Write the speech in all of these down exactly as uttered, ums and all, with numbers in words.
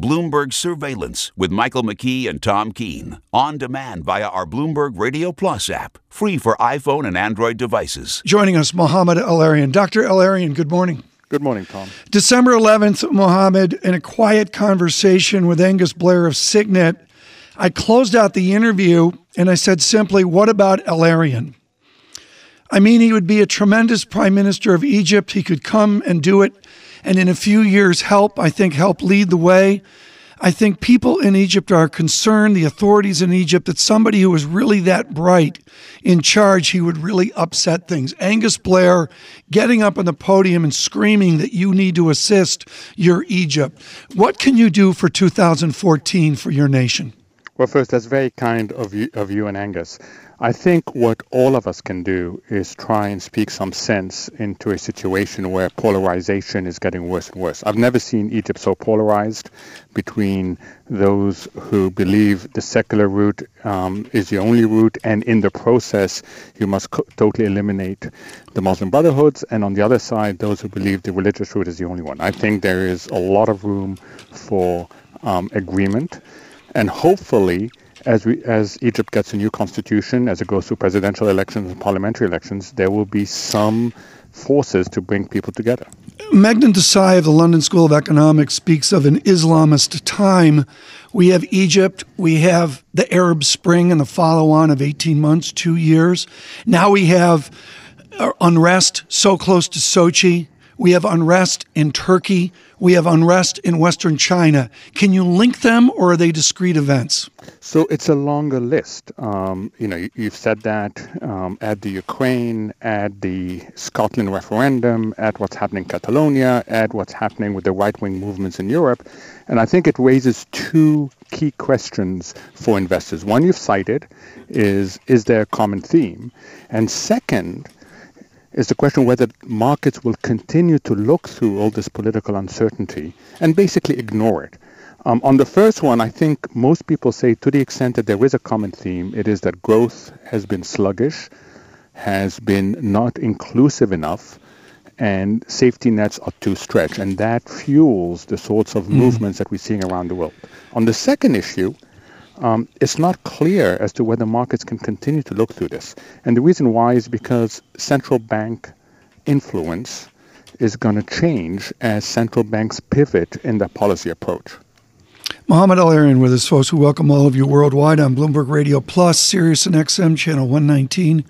Bloomberg Surveillance with Michael McKee and Tom Keene. On demand via our Bloomberg Radio Plus app. Free for iPhone and Android devices. Joining us, Mohamed El-Erian. Doctor El-Erian, good morning. Good morning, Tom. December eleventh, Mohamed, in a quiet conversation with Angus Blair of Signet, I closed out the interview and I said simply, what about El-Erian? I mean, he would be a tremendous prime minister of Egypt. He could come and do it, and in a few years help, I think, help lead the way. I think people in Egypt are concerned, the authorities in Egypt, that somebody who was really that bright in charge, he would really upset things. Angus Blair getting up on the podium and screaming that you need to assist your Egypt. What can you do for two thousand fourteen for your nation? Well, first, that's very kind of you, of you and Angus. I think what all of us can do is try and speak some sense into a situation where polarization is getting worse and worse. I've never seen Egypt so polarized between those who believe the secular route um, is the only route, and in the process, you must co- totally eliminate the Muslim Brotherhoods, and on the other side, those who believe the religious route is the only one. I think there is a lot of room for um, agreement, and hopefully, As we, as Egypt gets a new constitution, as it goes through presidential elections and parliamentary elections, there will be some forces to bring people together. Meghnad Desai of the London School of Economics speaks of an Islamist time. We have Egypt, we have the Arab Spring and the follow-on of eighteen months, two years. Now we have unrest so close to Sochi. We have unrest in Turkey. We have unrest in Western China. Can you link them, or are they discrete events? So it's a longer list. Um, you know, you've said that. Um, add the Ukraine, add the Scotland referendum, add what's happening in Catalonia, add what's happening with the right-wing movements in Europe. And I think it raises two key questions for investors. One you've cited is, is there a common theme? And second, is the question whether markets will continue to look through all this political uncertainty and basically ignore it. Um, on the first one, I think most people say to the extent that there is a common theme, it is that growth has been sluggish, has been not inclusive enough, and safety nets are too stretched. And that fuels the sorts of mm. movements that we're seeing around the world. On the second issue, Um, it's not clear as to whether markets can continue to look through this. And the reason why is because central bank influence is going to change as central banks pivot in their policy approach. Mohamed El-Erian with us, folks. We welcome all of you worldwide on Bloomberg Radio Plus, Sirius and X M, channel one nineteen.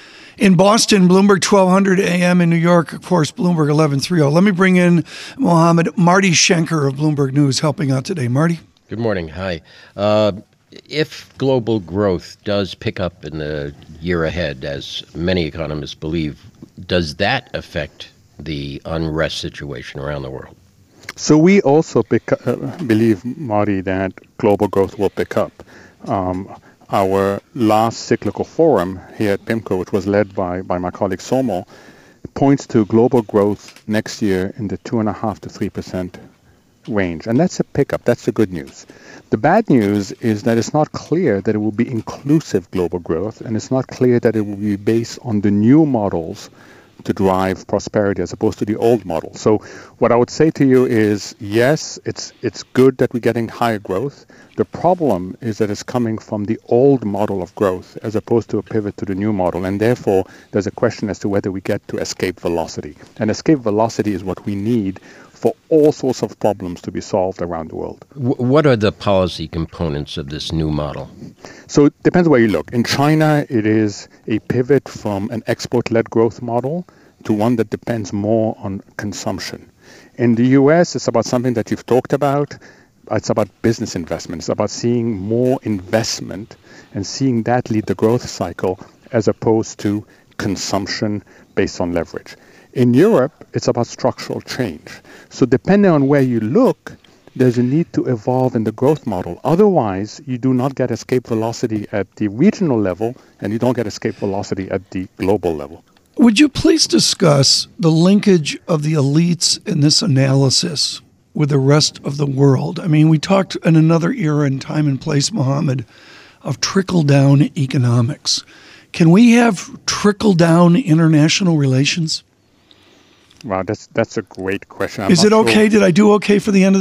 In Boston, Bloomberg twelve hundred A M. In New York, of course, Bloomberg eleven thirty. Let me bring in Mohamed, Marty Schenker of Bloomberg News helping out today. Marty? Good morning. Hi. Uh, If global growth does pick up in the year ahead, as many economists believe, does that affect the unrest situation around the world? So we also pick, uh, believe, Marty, that global growth will pick up. Um, our last cyclical forum here at PIMCO, which was led by, by my colleague Somo, points to global growth next year in the two point five to three percent range. And that's a pickup. That's the good news. The bad news is that it's not clear that it will be inclusive global growth, and it's not clear that it will be based on the new models to drive prosperity as opposed to the old model. So what I would say to you is, yes, it's it's good that we're getting higher growth. The problem is that it's coming from the old model of growth as opposed to a pivot to the new model. And therefore, there's a question as to whether we get to escape velocity. And escape velocity is what we need for all sorts of problems to be solved around the world. What are the policy components of this new model? So it depends where you look. In China, it is a pivot from an export-led growth model to one that depends more on consumption. In the U S, it's about something that you've talked about. It's about business investment. It's about seeing more investment and seeing that lead the growth cycle as opposed to consumption based on leverage. In Europe, it's about structural change. So depending on where you look, there's a need to evolve in the growth model. Otherwise, you do not get escape velocity at the regional level, and you don't get escape velocity at the global level. Would you please discuss the linkage of the elites in this analysis with the rest of the world? I mean, we talked in another era and time and place, Mohamed, of trickle-down economics. Can we have trickle-down international relations? Wow, that's that's a great question. I'm Is it okay? Sure. Did I do okay for the end of the year?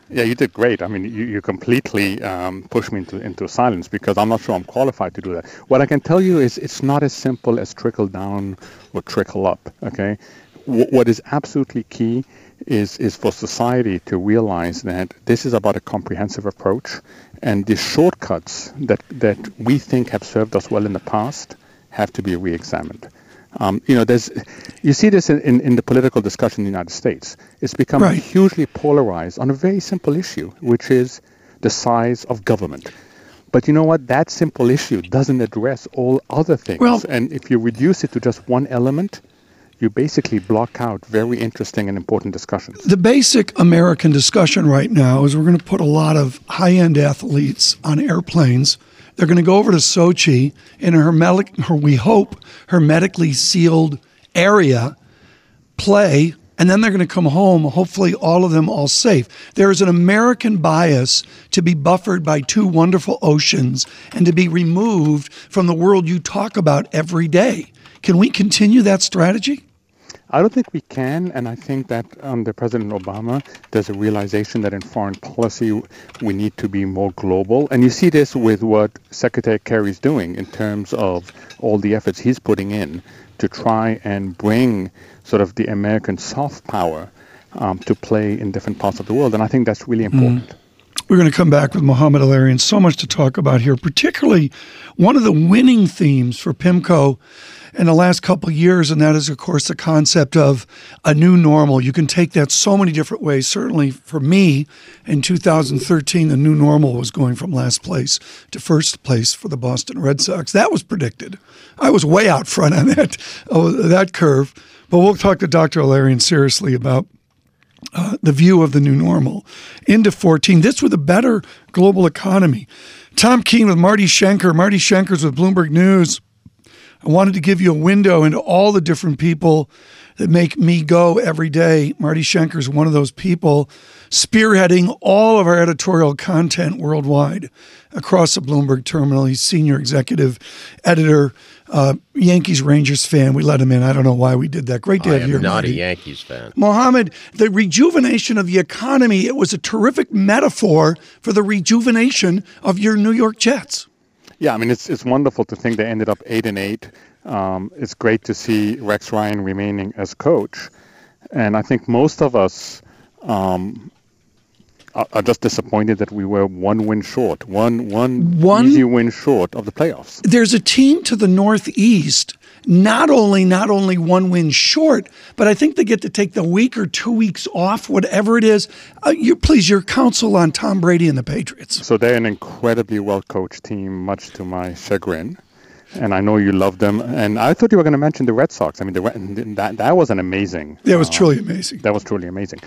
Yeah, you did great. I mean, you, you completely um, pushed me into, into silence because I'm not sure I'm qualified to do that. What I can tell you is it's not as simple as trickle down or trickle up, okay? W- what is absolutely key is, is for society to realize that this is about a comprehensive approach, and the shortcuts that, that we think have served us well in the past have to be re-examined. Um, you know, there's, you see this in, in, in the political discussion in the United States. It's become Right. hugely polarized on a very simple issue, which is the size of government. But you know what? That simple issue doesn't address all other things. Well- and if you reduce it to just one element, you basically block out very interesting and important discussions. The basic American discussion right now is we're going to put a lot of high-end athletes on airplanes. They're going to go over to Sochi in a hermetic, her, we hope, hermetically sealed area, play, and then they're going to come home, hopefully all of them all safe. There is an American bias to be buffered by two wonderful oceans and to be removed from the world you talk about every day. Can we continue that strategy? I don't think we can, and I think that under President Obama, there's a realization that in foreign policy, we need to be more global. And you see this with what Secretary Kerry's doing in terms of all the efforts he's putting in to try and bring sort of the American soft power um, to play in different parts of the world. And I think that's really important. Mm. We're going to come back with Mohamed El-Erian. So much to talk about here, particularly one of the winning themes for PIMCO in the last couple of years, and that is, of course, the concept of a new normal. You can take that so many different ways. Certainly for me, in two thousand thirteen, the new normal was going from last place to first place for the Boston Red Sox. That was predicted. I was way out front on that, oh, that curve. But we'll talk to Doctor El-Erian seriously about Uh, the view of the new normal into fourteen. This with a better global economy. Tom Keene with Marty Schenker. Marty Schenker's with Bloomberg News. I wanted to give you a window into all the different people that make me go every day. Marty Schenker's one of those people spearheading all of our editorial content worldwide across the Bloomberg terminal. He's senior executive editor, uh, Yankees Rangers fan. We let him in. I don't know why we did that. Great to have you here, I am not Marty. a Yankees fan. Mohamed, the rejuvenation of the economy, it was a terrific metaphor for the rejuvenation of your New York Jets. Yeah, I mean, it's it's wonderful to think they ended up eight and eight. Um, it's great to see Rex Ryan remaining as coach, and I think most of us um, are, are just disappointed that we were one win short, one one, One- easy win short of the playoffs. There's a team to the Northeast, not only not only one win short, but I think they get to take the week or two weeks off, whatever it is. Uh, you please, your counsel on Tom Brady and the Patriots. So they're an incredibly well-coached team, much to my chagrin. And I know you love them. And I thought you were going to mention the Red Sox. I mean, the, that that was an amazing. That was uh, truly amazing. That was truly amazing.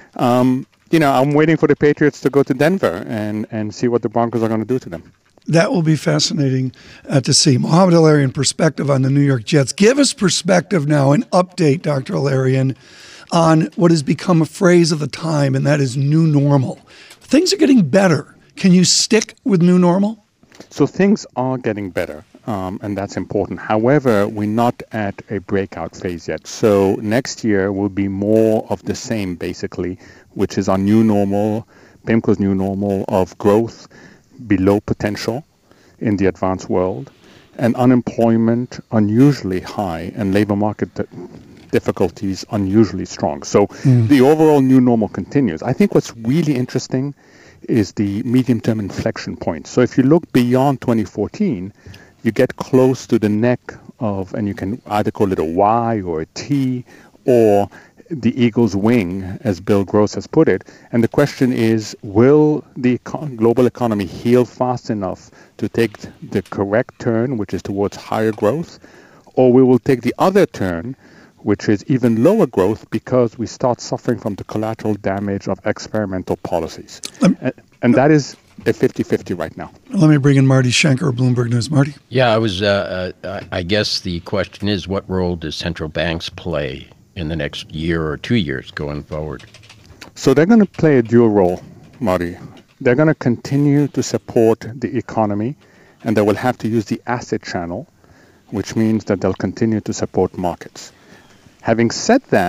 Um, you know, I'm waiting for the Patriots to go to Denver and, and see what the Broncos are going to do to them. That will be fascinating uh, to see. Mohamed El-Erian, perspective on the New York Jets. Give us perspective now, an update, Doctor El-Erian, on what has become a phrase of the time, and that is new normal. Things are getting better. Can you stick with new normal? So things are getting better, um, and that's important. However, we're not at a breakout phase yet. So next year will be more of the same, basically, which is our new normal, PIMCO's new normal of growth below potential in the advanced world, and unemployment unusually high, and labor market d- difficulties unusually strong. So mm. the overall new normal continues. I think what's really interesting is the medium-term inflection point. So if you look beyond twenty fourteen, you get close to the neck of, and you can either call it a Y or a T, or the eagle's wing, as Bill Gross has put it. And the question is, will the econ- global economy heal fast enough to take the correct turn, which is towards higher growth, or we will take the other turn, which is even lower growth, because we start suffering from the collateral damage of experimental policies. Um, and, and that is a fifty-fifty right now. Let me bring in Marty Schenker of Bloomberg News. Marty? Yeah, I was. Uh, uh, I guess the question is, what role does central banks play in the next year or two years going forward? So they're going to play a dual role, Marty. They're going to continue to support the economy, and they will have to use the asset channel, which means that they'll continue to support markets. Having said that,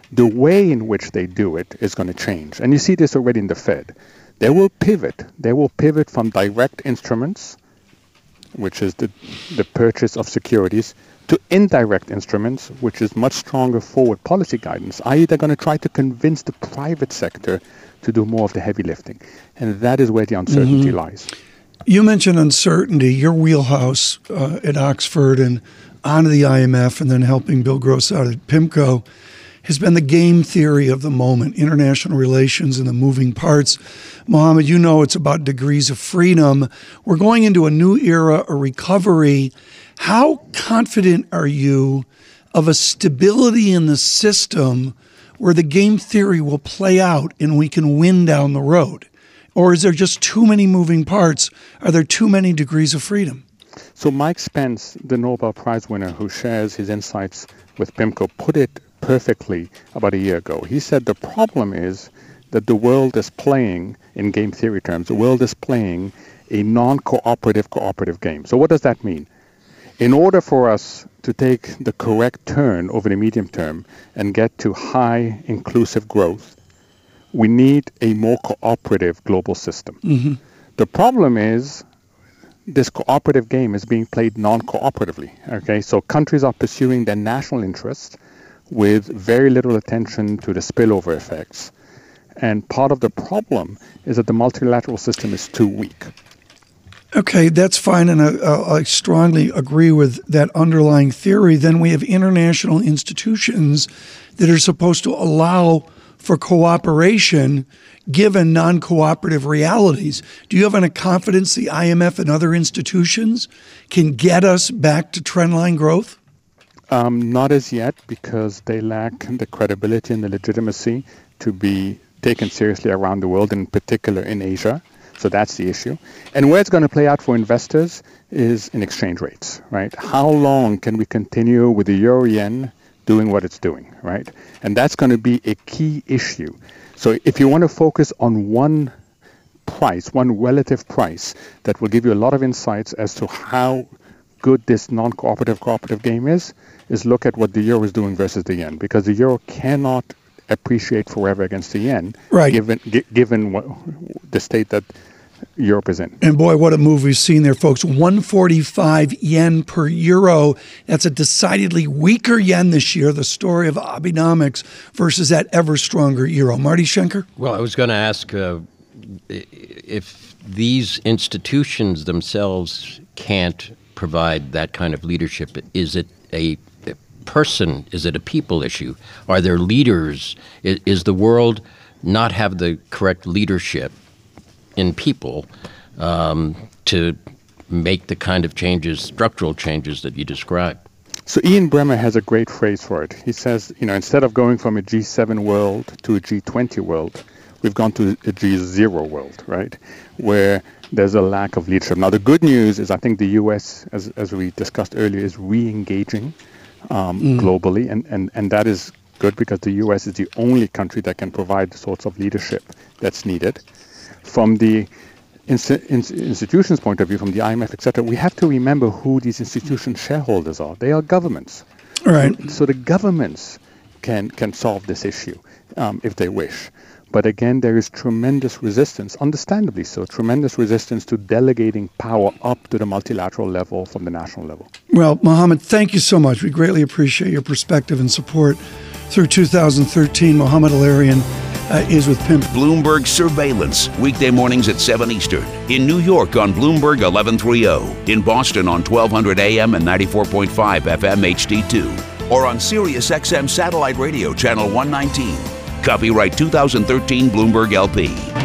the way in which they do it is going to change. And you see this already in the Fed. They will pivot. They will pivot from direct instruments, which is the, the purchase of securities, to indirect instruments, which is much stronger forward policy guidance, that is they're going to try to convince the private sector to do more of the heavy lifting. And that is where the uncertainty mm-hmm. lies. You mentioned uncertainty, your wheelhouse uh, at Oxford and onto the I M F and then helping Bill Gross out at PIMCO has been the game theory of the moment, international relations and the moving parts. Mohammed, you know it's about degrees of freedom. We're going into a new era, a recovery. How confident are you of a stability in the system where the game theory will play out and we can win down the road? Or is there just too many moving parts? Are there too many degrees of freedom? So Mike Spence, the Nobel Prize winner who shares his insights with PIMCO, put it perfectly about a year ago. He said the problem is that the world is playing, in game theory terms, the world is playing a non-cooperative cooperative game. So what does that mean? In order for us to take the correct turn over the medium term and get to high inclusive growth, we need a more cooperative global system. Mm-hmm. The problem is this cooperative game is being played non-cooperatively. Okay, so countries are pursuing their national interests with very little attention to the spillover effects. And part of the problem is that the multilateral system is too weak. Okay, that's fine, and I, I strongly agree with that underlying theory. Then we have international institutions that are supposed to allow for cooperation given non-cooperative realities. Do you have any confidence the I M F and other institutions can get us back to trendline growth? Um, not as yet, because they lack the credibility and the legitimacy to be taken seriously around the world, in particular in Asia. So that's the issue. And where it's going to play out for investors is in exchange rates, right? How long can we continue with the euro yen doing what it's doing, right? And that's going to be a key issue. So if you want to focus on one price, one relative price, that will give you a lot of insights as to how good this non-cooperative cooperative game is, is look at what the euro is doing versus the yen, because the euro cannot appreciate forever against the yen, right, given g- given what, the state that Europe is in. And boy, what a move we've seen there, folks. one forty-five yen per euro. That's a decidedly weaker yen this year, the story of Abenomics versus that ever stronger euro. Marty Schenker? Well, I was going to ask uh, if these institutions themselves can't provide that kind of leadership, is it a person? Is it a people issue? Are there leaders? Is, is the world not have the correct leadership in people um, to make the kind of changes, structural changes that you described? So Ian Bremmer has a great phrase for it. He says, you know, instead of going from a G seven world to a G twenty world, we've gone to a G zero world, right? Where there's a lack of leadership. Now, the good news is I think the U S, as, as we discussed earlier, is re-engaging um, mm. globally, and, and, and that is good because the U S is the only country that can provide the sorts of leadership that's needed. From the ins- ins- institutions' point of view, from the I M F, et cetera, we have to remember who these institutions' shareholders are. They are governments. All right. So, so the governments can, can solve this issue um, if they wish. But again, there is tremendous resistance, understandably so, tremendous resistance to delegating power up to the multilateral level from the national level. Well, Mohammed, thank you so much. We greatly appreciate your perspective and support through two thousand thirteen. Mohammed El-Erian uh, is with PIMCO. Bloomberg Surveillance, weekday mornings at seven Eastern. In New York on Bloomberg eleven thirty. In Boston on twelve hundred A M and ninety-four point five F M H D two. Or on Sirius X M Satellite Radio Channel one nineteen. Copyright two thousand thirteen Bloomberg L P.